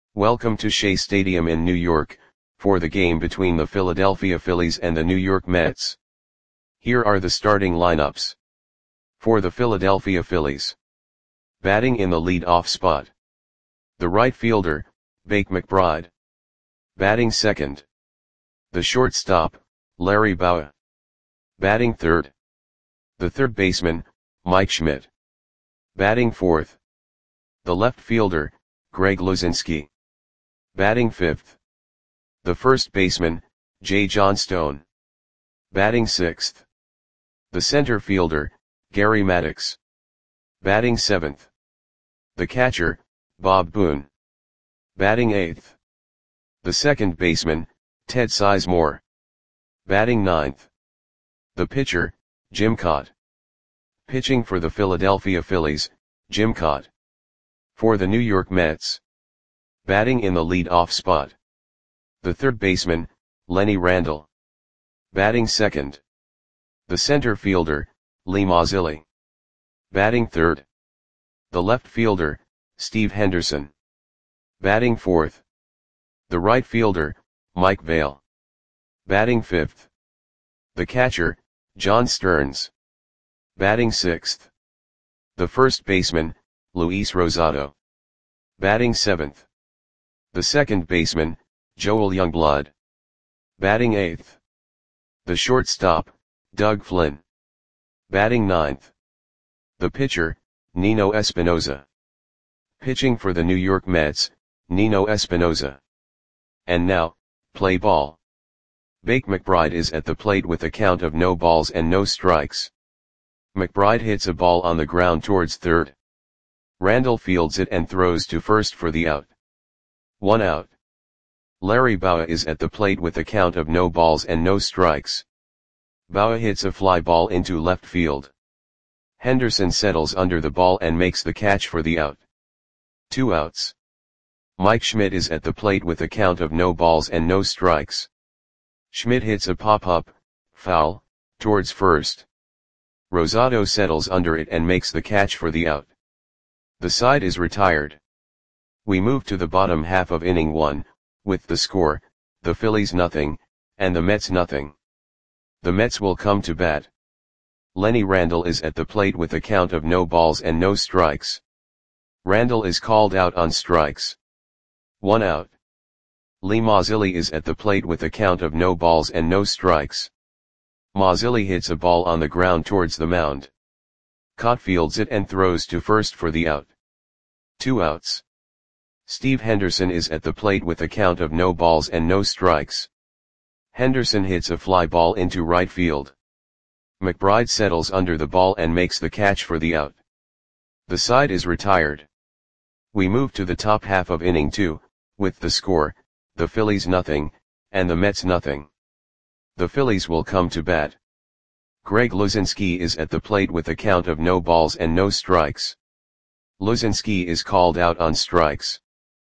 Welcome to Shea Stadium in New York, for the game between the Philadelphia Phillies and the New York Mets. Here are the starting lineups. For the Philadelphia Phillies. Batting in the lead-off spot. The right fielder, Bake McBride. Batting second. The shortstop, Larry Bowa. Batting third. The third baseman, Mike Schmidt. Batting fourth. The left fielder, Greg Luzinski. Batting fifth. The first baseman, Jay Johnstone. Batting sixth. The center fielder, Gary Maddox. Batting seventh. The catcher, Bob Boone. Batting eighth. The second baseman, Ted Sizemore. Batting ninth. The pitcher, Jim Kaat. Pitching for the Philadelphia Phillies, Jim Kaat. For the New York Mets. Batting in the lead-off spot. The third baseman, Lenny Randle. Batting second. The center fielder, Lee Mazzilli. Batting third. The left fielder, Steve Henderson. Batting fourth. The right fielder, Mike Vail. Batting fifth. The catcher, John Stearns. Batting sixth. The first baseman, Luis Rosado. Batting seventh. The second baseman, Joel Youngblood. Batting eighth. The shortstop, Doug Flynn. Batting ninth. The pitcher, Nino Espinosa. Pitching for the New York Mets, Nino Espinosa. And now, play ball. Bake McBride is at the plate with a count of no balls and no strikes. McBride hits a ball on the ground towards third. Randle fields it and throws to first for the out. 1 out. Larry Bowa is at the plate with a count of no balls and no strikes. Bowa hits a fly ball into left field. Henderson settles under the ball and makes the catch for the out. 2 outs. Mike Schmidt is at the plate with a count of no balls and no strikes. Schmidt hits a pop-up, foul, towards first. Rosado settles under it and makes the catch for the out. The side is retired. We move to the bottom half of inning 1, with the score, the Phillies nothing, and the Mets nothing. The Mets will come to bat. Lenny Randle is at the plate with a count of no balls and no strikes. Randle is called out on strikes. 1 out. Lee Mazzilli is at the plate with a count of no balls and no strikes. Mazzilli hits a ball on the ground towards the mound. Kaat fields it and throws to first for the out. 2 outs. Steve Henderson is at the plate with a count of no balls and no strikes. Henderson hits a fly ball into right field. McBride settles under the ball and makes the catch for the out. The side is retired. We move to the top half of inning 2, with the score, the Phillies nothing, and the Mets nothing. The Phillies will come to bat. Greg Luzinski is at the plate with a count of no balls and no strikes. Luzinski is called out on strikes.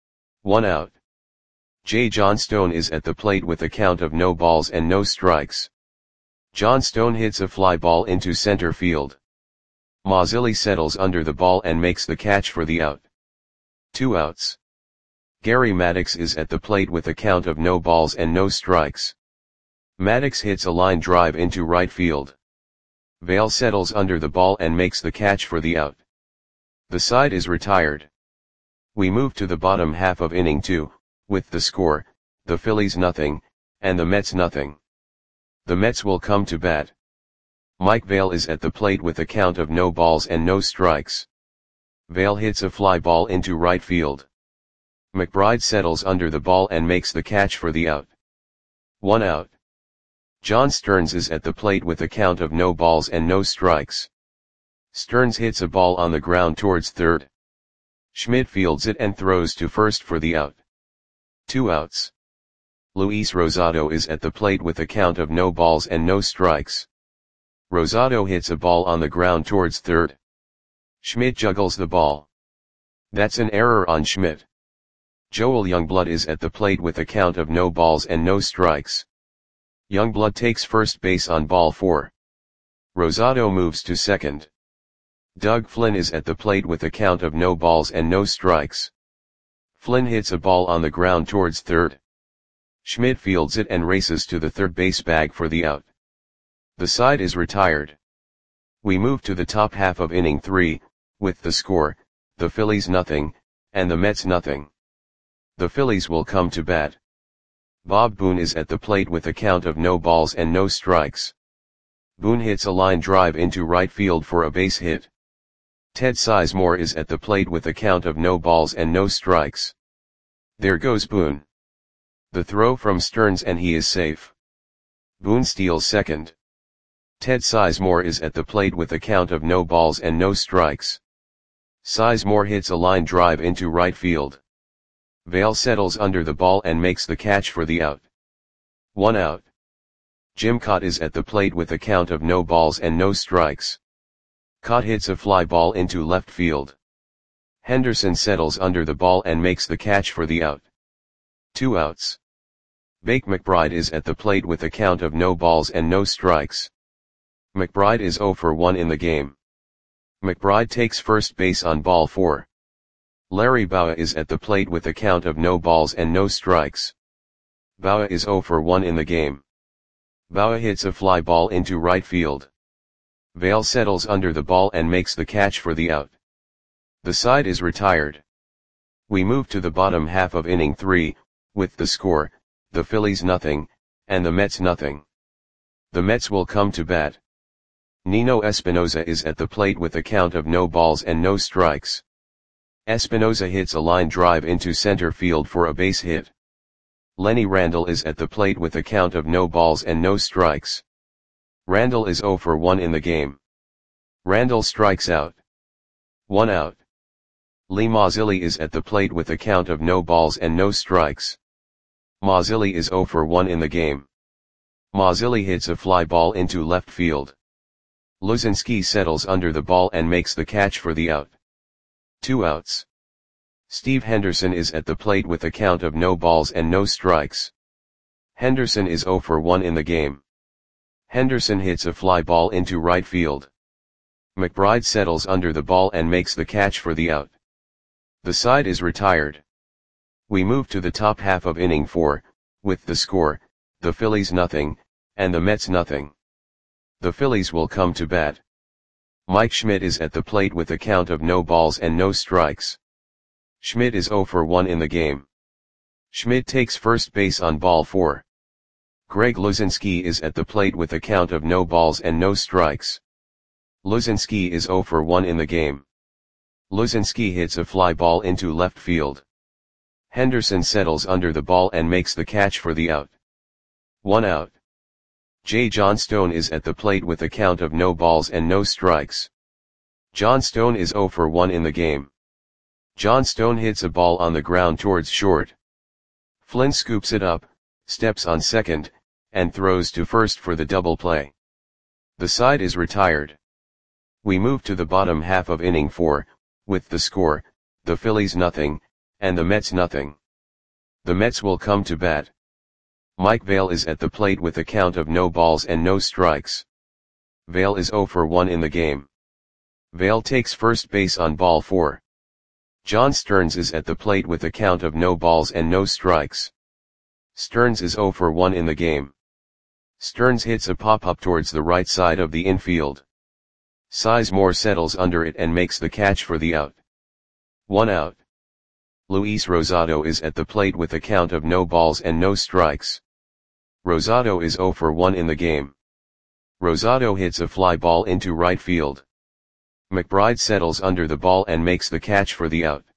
1 out. Jay Johnstone is at the plate with a count of no balls and no strikes. Johnstone hits a fly ball into center field. Mazzilli settles under the ball and makes the catch for the out. 2 outs. Gary Maddox is at the plate with a count of no balls and no strikes. Maddox hits a line drive into right field. Vail settles under the ball and makes the catch for the out. The side is retired. We move to the bottom half of inning 2, with the score, the Phillies nothing, and the Mets nothing. The Mets will come to bat. Mike Vail is at the plate with a count of no balls and no strikes. Vail hits a fly ball into right field. McBride settles under the ball and makes the catch for the out. 1 out. John Stearns is at the plate with a count of no balls and no strikes. Stearns hits a ball on the ground towards third. Schmidt fields it and throws to first for the out. 2 outs. Luis Rosado is at the plate with a count of no balls and no strikes. Rosado hits a ball on the ground towards third. Schmidt juggles the ball. That's an error on Schmidt. Joel Youngblood is at the plate with a count of no balls and no strikes. Youngblood takes first base on ball 4. Rosado moves to second. Doug Flynn is at the plate with a count of no balls and no strikes. Flynn hits a ball on the ground towards third. Schmidt fields it and races to the third base bag for the out. The side is retired. We move to the top half of inning 3, with the score, the Phillies nothing, and the Mets nothing. The Phillies will come to bat. Bob Boone is at the plate with a count of no balls and no strikes. Boone hits a line drive into right field for a base hit. Ted Sizemore is at the plate with a count of no balls and no strikes. There goes Boone. The throw from Stearns and he is safe. Boone steals second. Ted Sizemore is at the plate with a count of no balls and no strikes. Sizemore hits a line drive into right field. Vail settles under the ball and makes the catch for the out. 1 out. Jim Kaat is at the plate with a count of no balls and no strikes. Kaat hits a fly ball into left field. Henderson settles under the ball and makes the catch for the out. 2 outs. Bake McBride is at the plate with a count of no balls and no strikes. McBride is 0 for 1 in the game. McBride takes first base on ball 4. Larry Bowa is at the plate with a count of no balls and no strikes. Bowa is 0 for 1 in the game. Bowa hits a fly ball into right field. Vail settles under the ball and makes the catch for the out. The side is retired. We move to the bottom half of inning 3, with the score, the Phillies nothing, and the Mets nothing. The Mets will come to bat. Nino Espinosa is at the plate with a count of no balls and no strikes. Espinosa hits a line drive into center field for a base hit. Lenny Randle is at the plate with a count of no balls and no strikes. Randle is 0 for 1 in the game. Randle strikes out. 1 out. Lee Mazzilli is at the plate with a count of no balls and no strikes. Mazzilli is 0 for 1 in the game. Mazzilli hits a fly ball into left field. Luzinski settles under the ball and makes the catch for the out. 2 outs. Steve Henderson is at the plate with a count of no balls and no strikes. Henderson is 0 for 1 in the game. Henderson hits a fly ball into right field. McBride settles under the ball and makes the catch for the out. The side is retired. We move to the top half of inning 4, with the score, the Phillies nothing, and the Mets nothing. The Phillies will come to bat. Mike Schmidt is at the plate with a count of no balls and no strikes. Schmidt is 0 for 1 in the game. Schmidt takes first base on ball 4. Greg Luzinski is at the plate with a count of no balls and no strikes. Luzinski is 0 for 1 in the game. Luzinski hits a fly ball into left field. Henderson settles under the ball and makes the catch for the out. 1 out. Jay Johnstone is at the plate with a count of no balls and no strikes. Johnstone is 0 for 1 in the game. Johnstone hits a ball on the ground towards short. Flynn scoops it up, steps on second, and throws to first for the double play. The side is retired. We move to the bottom half of inning 4, with the score, the Phillies nothing, and the Mets nothing. The Mets will come to bat. Mike Vail is at the plate with a count of no balls and no strikes. Vail is 0 for 1 in the game. Vail takes first base on ball 4. John Stearns is at the plate with a count of no balls and no strikes. Stearns is 0 for 1 in the game. Stearns hits a pop-up towards the right side of the infield. Sizemore settles under it and makes the catch for the out. 1 out. Luis Rosado is at the plate with a count of no balls and no strikes. Rosado is 0 for 1 in the game. Rosado hits a fly ball into right field. McBride settles under the ball and makes the catch for the out.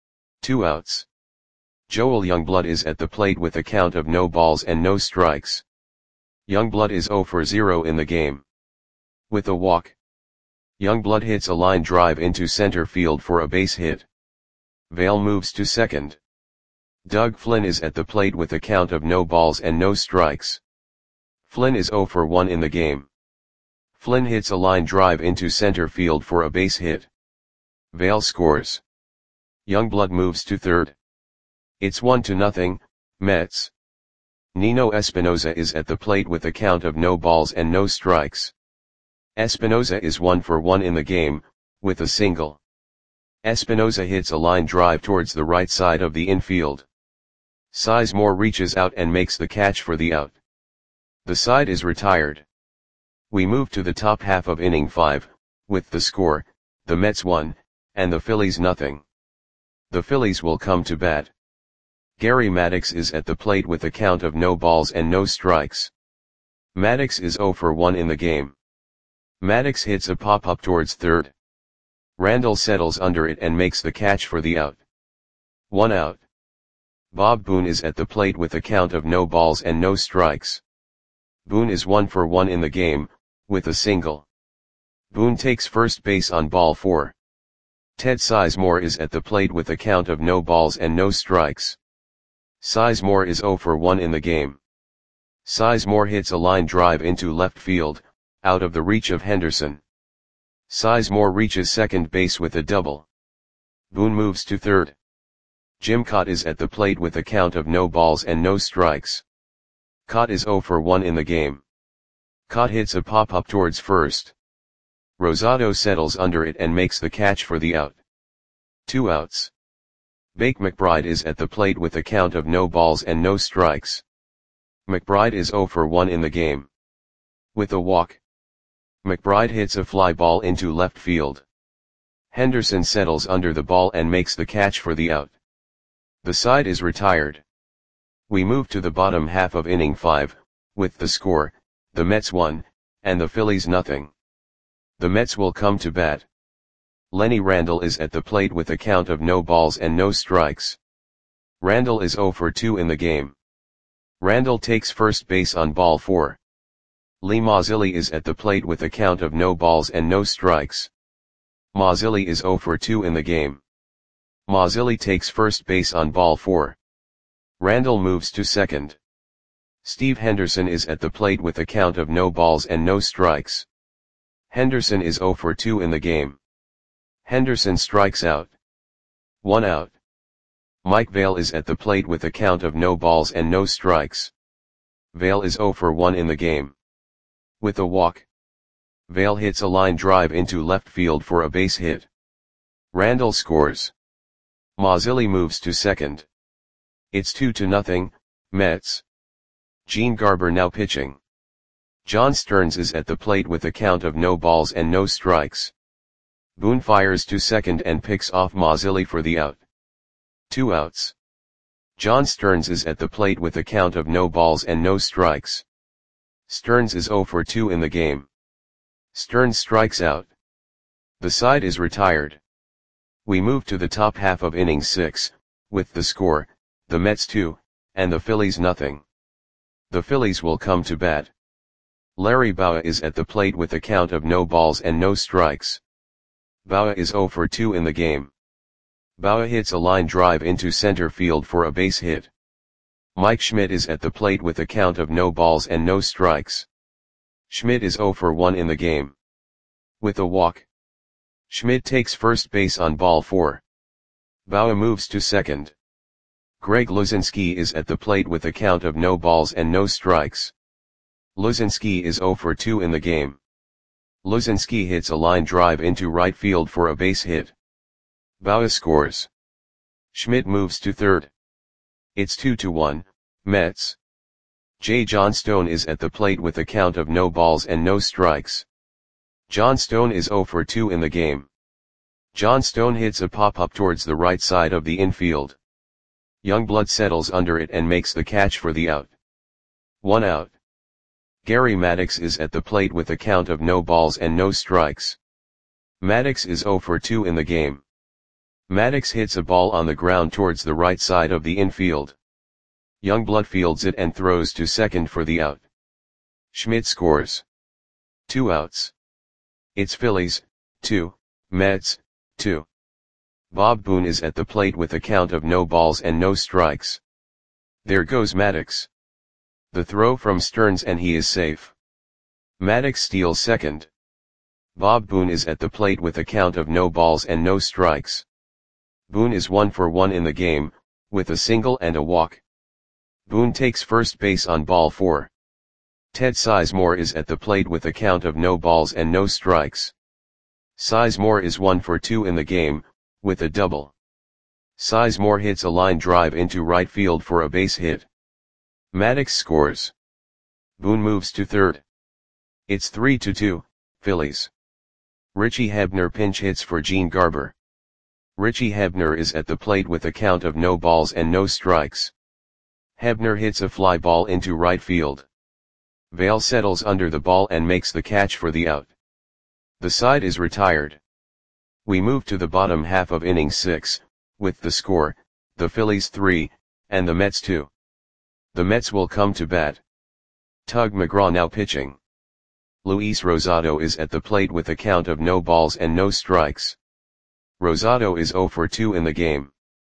2 outs. Joel Youngblood is at the plate with a count of no balls and no strikes. Youngblood is 0 for 0 in the game. With a walk. Youngblood hits a line drive into center field for a base hit. Vail moves to second. Doug Flynn is at the plate with a count of no balls and no strikes. Flynn is 0 for 1 in the game. Flynn hits a line drive into center field for a base hit. Vail scores. Youngblood moves to third. It's 1-0, Mets. Nino Espinosa is at the plate with a count of no balls and no strikes. Espinosa is 1 for 1 in the game, with a single. Espinoza hits a line drive towards the right side of the infield. Sizemore reaches out and makes the catch for the out. The side is retired. We move to the top half of inning 5, with the score, the Mets 1, and the Phillies nothing. The Phillies will come to bat. Gary Maddox is at the plate with a count of no balls and no strikes. Maddox is 0 for 1 in the game. Maddox hits a pop-up towards third. Randall settles under it and makes the catch for the out. 1 out. Bob Boone is at the plate with a count of no balls and no strikes. Boone is 1 for 1 in the game, with a single. Boone takes first base on ball 4. Ted Sizemore is at the plate with a count of no balls and no strikes. Sizemore is 0 for 1 in the game. Sizemore hits a line drive into left field, out of the reach of Henderson. Sizemore reaches second base with a double. Boone moves to third. Jim Kaat is at the plate with a count of no balls and no strikes. Kaat is 0 for 1 in the game. Kaat hits a pop-up towards first. Rosado settles under it and makes the catch for the out. 2 outs. Bake McBride is at the plate with a count of no balls and no strikes. McBride is 0 for 1 in the game. With a walk. McBride hits a fly ball into left field. Henderson settles under the ball and makes the catch for the out. The side is retired. We move to the bottom half of inning 5, with the score, the Mets 1, and the Phillies nothing. The Mets will come to bat. Lenny Randle is at the plate with a count of no balls and no strikes. Randle is 0 for 2 in the game. Randle takes first base on ball 4. Lee Mazzilli is at the plate with a count of no balls and no strikes. Mazzilli is 0 for 2 in the game. Mazzilli takes first base on ball 4. Randle moves to second. Steve Henderson is at the plate with a count of no balls and no strikes. Henderson is 0 for 2 in the game. Henderson strikes out. 1 out. Mike Vail is at the plate with a count of no balls and no strikes. Vail is 0 for 1 in the game. With a walk. Vail hits a line drive into left field for a base hit. Randle scores. Mazzilli moves to second. It's 2-0, Mets. Gene Garber now pitching. John Stearns is at the plate with a count of no balls and no strikes. Boone fires to second and picks off Mazzilli for the out. 2 outs. John Stearns is at the plate with a count of no balls and no strikes. Stearns is 0 for 2 in the game. Stearns strikes out. The side is retired. We move to the top half of inning 6, with the score, the Mets 2, and the Phillies nothing. The Phillies will come to bat. Larry Bowa is at the plate with a count of no balls and no strikes. Bowa is 0 for 2 in the game. Bowa hits a line drive into center field for a base hit. Mike Schmidt is at the plate with a count of no balls and no strikes. Schmidt is 0 for 1 in the game. With a walk. Schmidt takes first base on ball 4. Bowa moves to second. Greg Luzinski is at the plate with a count of no balls and no strikes. Luzinski is 0 for 2 in the game. Luzinski hits a line drive into right field for a base hit. Bowa scores. Schmidt moves to third. It's 2-1, Mets. J. Johnstone is at the plate with a count of no balls and no strikes. Johnstone is 0 for 2 in the game. Johnstone hits a pop-up towards the right side of the infield. Youngblood settles under it and makes the catch for the out. 1 out. Gary Maddox is at the plate with a count of no balls and no strikes. Maddox is 0 for 2 in the game. Maddox hits a ball on the ground towards the right side of the infield. Youngblood fields it and throws to second for the out. Schmidt scores. 2 outs. It's Phillies, 2, Mets, 2. Bob Boone is at the plate with a count of no balls and no strikes. There goes Maddox. The throw from Stearns and he is safe. Maddox steals second. Bob Boone is at the plate with a count of no balls and no strikes. Boone is 1 for 1 in the game, with a single and a walk. Boone takes first base on ball 4. Ted Sizemore is at the plate with a count of no balls and no strikes. Sizemore is 1 for 2 in the game, with a double. Sizemore hits a line drive into right field for a base hit. Maddux scores. Boone moves to third. It's 3-2, Phillies. Richie Hebner pinch hits for Gene Garber. Richie Hebner is at the plate with a count of no balls and no strikes. Hebner hits a fly ball into right field. Vail settles under the ball and makes the catch for the out. The side is retired. We move to the bottom half of inning 6, with the score, the Phillies 3, and the Mets 2. The Mets will come to bat. Tug McGraw now pitching. Luis Rosado is at the plate with a count of no balls and no strikes. Rosado is 0 for 2 in the game.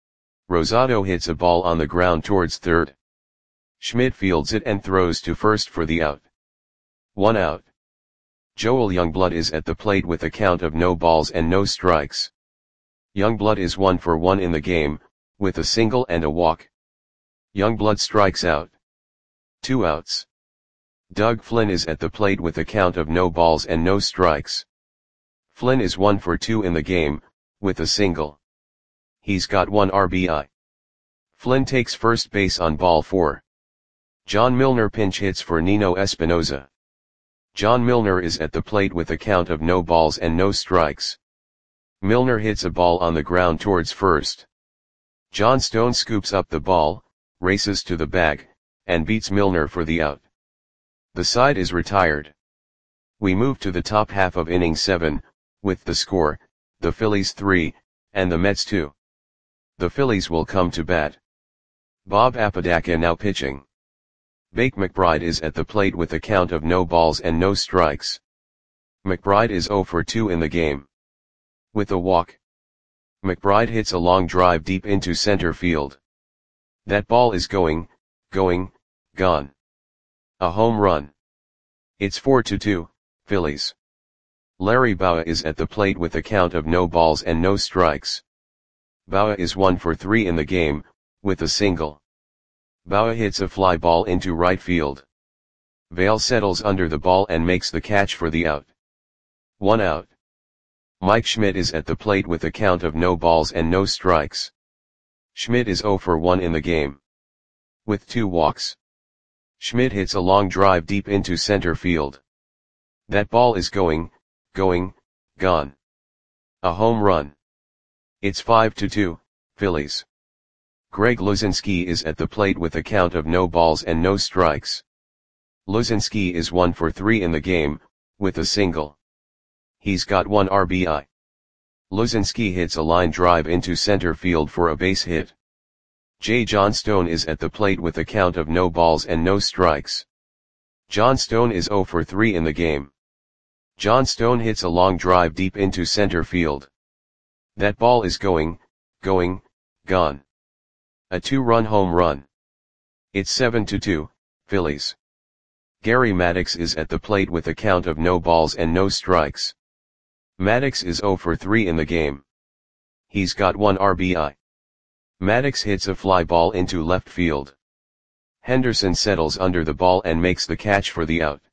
Rosado hits a ball on the ground towards third. Schmidt fields it and throws to first for the out. 1 out. Joel Youngblood is at the plate with a count of no balls and no strikes. Youngblood is 1 for 1 in the game, with a single and a walk. Youngblood strikes out. 2 outs. Doug Flynn is at the plate with a count of no balls and no strikes. Flynn is 1 for 2 in the game, with a single. He's got 1 RBI. Flynn takes first base on ball 4. John Milner pinch hits for Nino Espinosa. John Milner is at the plate with a count of no balls and no strikes. Milner hits a ball on the ground towards first. John Stone scoops up the ball, races to the bag, and beats Milner for the out. The side is retired. We move to the top half of inning 7, with the score, the Phillies 3, and the Mets 2. The Phillies will come to bat. Bob Apodaca now pitching. Bake McBride is at the plate with a count of no balls and no strikes. McBride is 0 for 2 in the game. With a walk. McBride hits a long drive deep into center field. That ball is going, gone. A home run. It's 4-2, Phillies. Larry Bowa is at the plate with a count of no balls and no strikes. Bowa is 1 for 3 in the game, with a single. Bowa hits a fly ball into right field. Vail settles under the ball and makes the catch for the out. 1 out. Mike Schmidt is at the plate with a count of no balls and no strikes. Schmidt is 0 for 1 in the game. With 2 walks. Schmidt hits a long drive deep into center field. That ball is going, gone. A home run. It's 5-2, Phillies. Greg Luzinski is at the plate with a count of no balls and no strikes. Luzinski is 1 for 3 in the game, with a single. He's got 1 RBI. Luzinski hits a line drive into center field for a base hit. J. John Stone is at the plate with a count of no balls and no strikes. John Stone is 0 for 3 in the game. John Stone hits a long drive deep into center field. That ball is going, gone. A 2-run home run. It's 7-2, Phillies. Gary Maddux is at the plate with a count of no balls and no strikes. Maddux is 0 for 3 in the game. He's got 1 RBI. Maddux hits a fly ball into left field. Henderson settles under the ball and makes the catch for the out.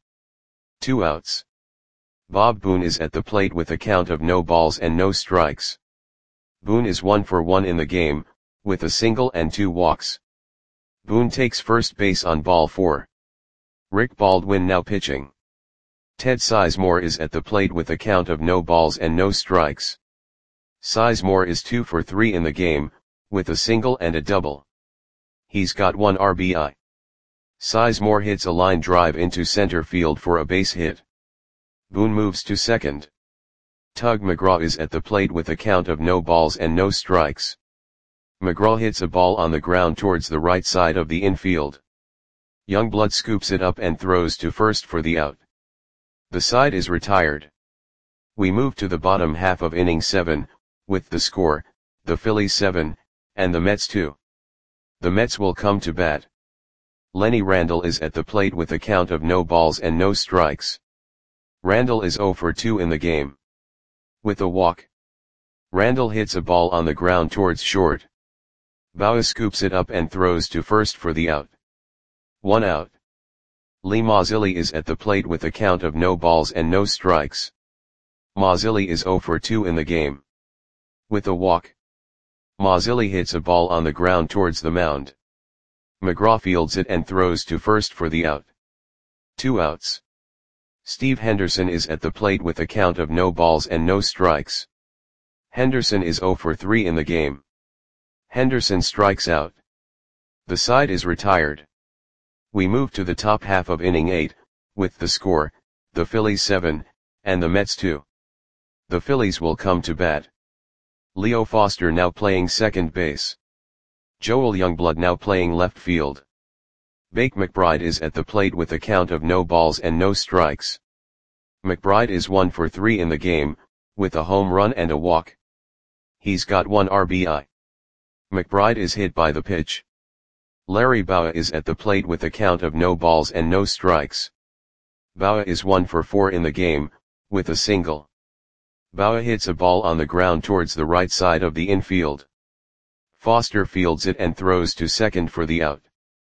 2 outs. Bob Boone is at the plate with a count of no balls and no strikes. Boone is 1 for 1 in the game, with a single and 2 walks. Boone takes first base on ball 4. Rick Baldwin now pitching. Ted Sizemore is at the plate with a count of no balls and no strikes. Sizemore is 2 for 3 in the game, with a single and a double. He's got 1 RBI. Sizemore hits a line drive into center field for a base hit. Boone moves to second. Tug McGraw is at the plate with a count of no balls and no strikes. McGraw hits a ball on the ground towards the right side of the infield. Youngblood scoops it up and throws to first for the out. The side is retired. We move to the bottom half of inning 7, with the score, the Phillies 7, and the Mets 2. The Mets will come to bat. Lenny Randle is at the plate with a count of no balls and no strikes. Randle is 0 for 2 in the game. With a walk. Randle hits a ball on the ground towards short. Bowa scoops it up and throws to first for the out. 1 out. Lee Mazzilli is at the plate with a count of no balls and no strikes. Mazzilli is 0 for 2 in the game. With a walk. Mazzilli hits a ball on the ground towards the mound. McGraw fields it and throws to first for the out. 2 outs. Steve Henderson is at the plate with a count of no balls and no strikes. Henderson is 0 for 3 in the game. Henderson strikes out. The side is retired. We move to the top half of inning 8, with the score, the Phillies 7, and the Mets 2. The Phillies will come to bat. Leo Foster now playing second base. Joel Youngblood now playing left field. Bake McBride is at the plate with a count of no balls and no strikes. McBride is 1 for 3 in the game, with a home run and a walk. He's got 1 RBI. McBride is hit by the pitch. Larry Bowa is at the plate with a count of no balls and no strikes. Bowa is 1 for 4 in the game, with a single. Bowa hits a ball on the ground towards the right side of the infield. Foster fields it and throws to second for the out.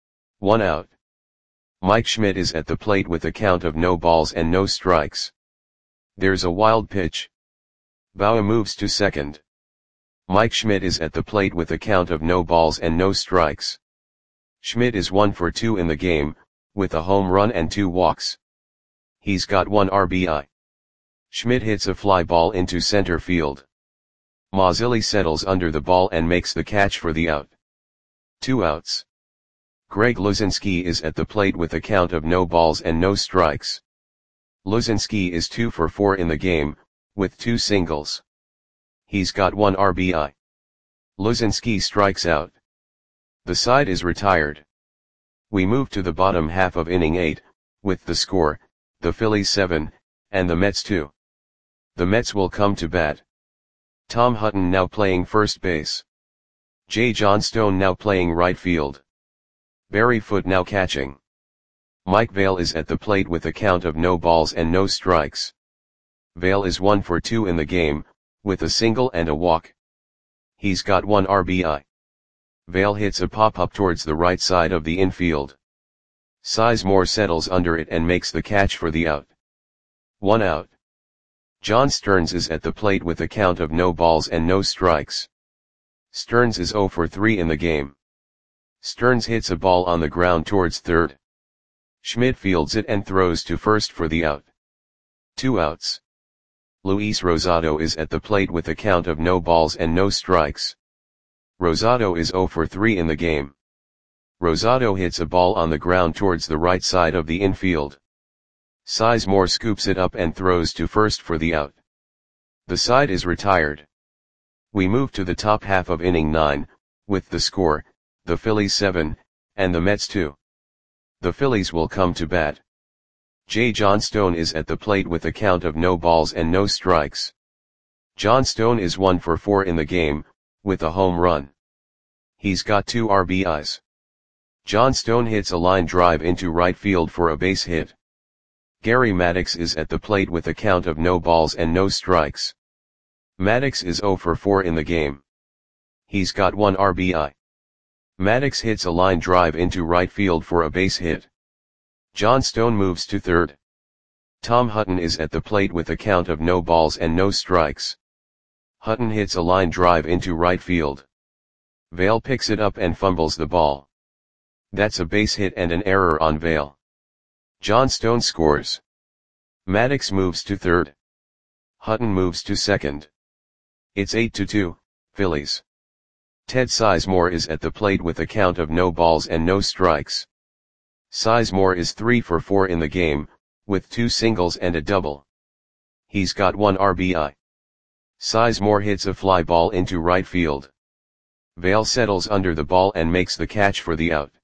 1 out. Mike Schmidt is at the plate with a count of no balls and no strikes. There's a wild pitch. Bowa moves to second. Mike Schmidt is at the plate with a count of no balls and no strikes. Schmidt is 1 for 2 in the game, with a home run and 2 walks. He's got 1 RBI. Schmidt hits a fly ball into center field. Mazzilli settles under the ball and makes the catch for the out. 2 outs. Greg Luzinski is at the plate with a count of no balls and no strikes. Luzinski is 2 for 4 in the game, with 2 singles. He's got 1 RBI. Luzinski strikes out. The side is retired. We move to the bottom half of inning 8, with the score, the Phillies 7, and the Mets 2. The Mets will come to bat. Tom Hutton now playing first base. J. Johnstone now playing right field. Barry Foote now catching. Mike Vail is at the plate with a count of no balls and no strikes. Vail is 1 for 2 in the game, with a single and a walk. He's got 1 RBI. Vail hits a pop-up towards the right side of the infield. Sizemore settles under it and makes the catch for the out. 1 out. John Stearns is at the plate with a count of no balls and no strikes. Stearns is 0 for 3 in the game. Stearns hits a ball on the ground towards third. Schmidt fields it and throws to first for the out. 2 outs. Luis Rosado is at the plate with a count of no balls and no strikes. Rosado is 0 for 3 in the game. Rosado hits a ball on the ground towards the right side of the infield. Sizemore scoops it up and throws to first for the out. The side is retired. We move to the top half of inning 9, with the score, the Phillies 7, and the Mets 2. The Phillies will come to bat. J. Johnstone is at the plate with a count of no balls and no strikes. Johnstone is 1 for 4 in the game, with a home run. He's got 2 RBIs. Johnstone hits a line drive into right field for a base hit. Gary Maddox is at the plate with a count of no balls and no strikes. Maddox is 0 for 4 in the game. He's got 1 RBI. Maddox hits a line drive into right field for a base hit. Johnstone moves to third. Tom Hutton is at the plate with a count of no balls and no strikes. Hutton hits a line drive into right field. Vail picks it up and fumbles the ball. That's a base hit and an error on Vail. Johnstone scores. Maddox moves to third. Hutton moves to second. It's 8-2, Phillies. Ted Sizemore is at the plate with a count of no balls and no strikes. Sizemore is 3 for 4 in the game, with 2 singles and a double. He's got 1 RBI. Sizemore hits a fly ball into right field. Vail settles under the ball and makes the catch for the out.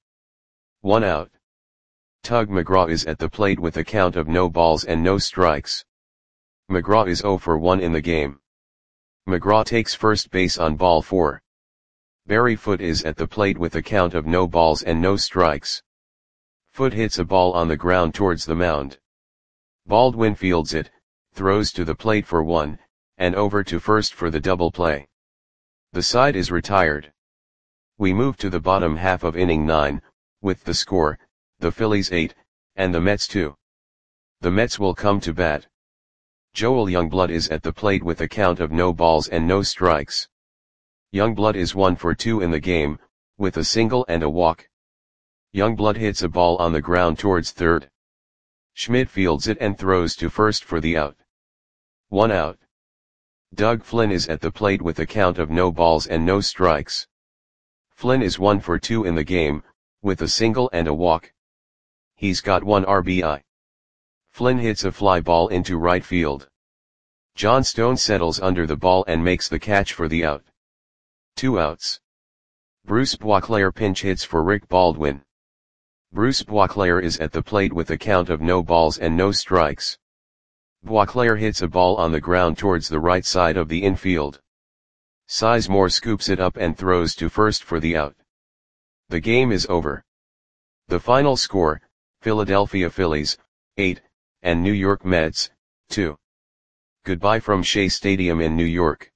1 out. Tug McGraw is at the plate with a count of no balls and no strikes. McGraw is 0 for 1 in the game. McGraw takes first base on ball 4. Barry Foote is at the plate with a count of no balls and no strikes. Foote hits a ball on the ground towards the mound. Baldwin fields it, throws to the plate for 1, and over to first for the double play. The side is retired. We move to the bottom half of inning 9, with the score, the Phillies 8, and the Mets 2. The Mets will come to bat. Joel Youngblood is at the plate with a count of no balls and no strikes. Youngblood is 1 for 2 in the game, with a single and a walk. Youngblood hits a ball on the ground towards third. Schmidt fields it and throws to first for the out. 1 out. Doug Flynn is at the plate with a count of no balls and no strikes. Flynn is 1 for 2 in the game, with a single and a walk. He's got 1 RBI. Flynn hits a fly ball into right field. John Stone settles under the ball and makes the catch for the out. 2 outs. Bruce Boisclair pinch hits for Rick Baldwin. Bruce Boisclair is at the plate with a count of no balls and no strikes. Boisclair hits a ball on the ground towards the right side of the infield. Sizemore scoops it up and throws to first for the out. The game is over. The final score, Philadelphia Phillies, 8, and New York Mets, 2. Goodbye from Shea Stadium in New York.